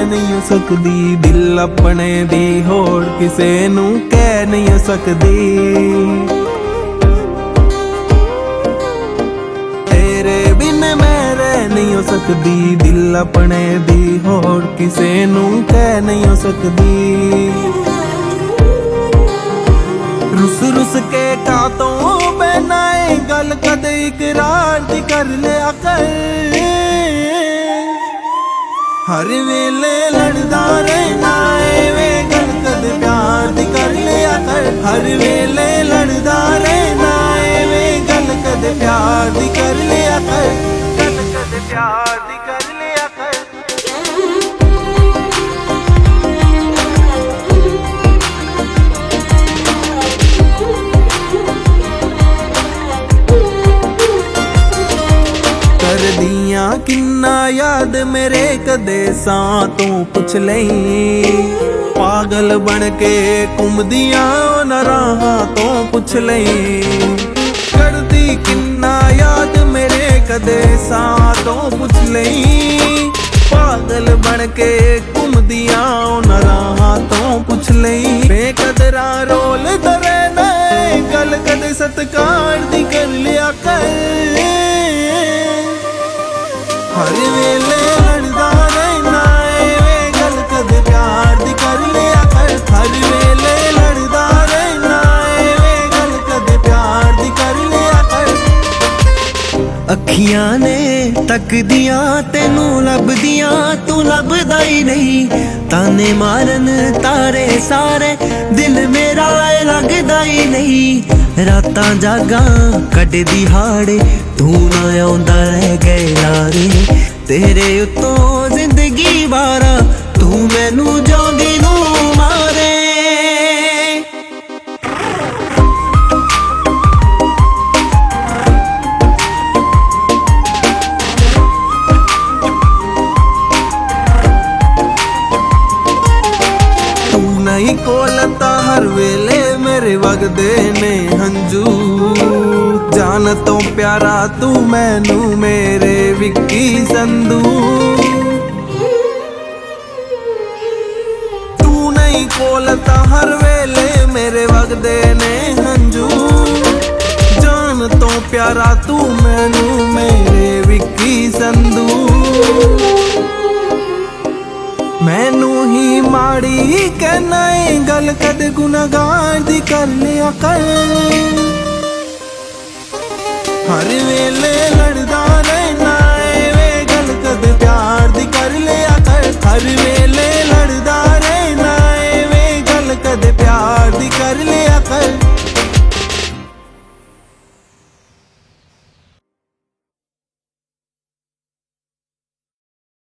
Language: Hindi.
नहीं सकदी, दिल अपने दी होड़ किसे नू कह नहीं सकदी। तेरे बिन मैं रह नहीं सकदी, दिल अपने दी होड़ किसे नू कह नहीं सकदी। रुस रुस के कातों बनाए गल कद इकरार दी कर लिया कर, हर वेले लड़दा रहना वे गल कद प्यार दी कर लिया कर। हर वेले लड़दा रहना वे गल कद प्यार दी कर लिया कर, गल कद प्यार दी कर लिया कर। करदियां किन्ना याद मेरे कदे सां तू पुछ लई, पागल बन के घुमदियां न राहां तो पुछ लई। करदी किन्ना याद मेरे कदे सां तो पुछ लई, पागल बन के घुमदियां न राहां तो पुछ लई। बेकदरा रोल दरे नए गल कदे सत्कार दी कर लिया कर, हर वेले लड़दा रहना वे गल कद प्यार दी कर लिया कर। हर वेले लड़दा रहना वे गल कद प्यार दी कर लिया कर। अखियां ने तकदियां तेनू लभदियां, तू लभदा ही नहीं। ताने मारन तारे सारे दिल मेरा लगदा ही नहीं। रातां जागां कटदी हाड़े तू ना आउंदा रह गए लारे, तेरे उत्तों जिंदगी बारा तू मैनू जांदी नू मारे। तू नहीं कोलता हर वेले मेरे वगदे ने हंजू, जान तो प्यारा तू मैनू मेरे विक्की संधू। तू नहीं कोलता हर वेले मेरे वगदे ने हंजू, जान तो प्यारा तू मैनू मेरे विक्की संधू। मैनू ही माड़ी कहना है गल कद गुनाहगार दी कर लिया कर, हर वेले लड़दा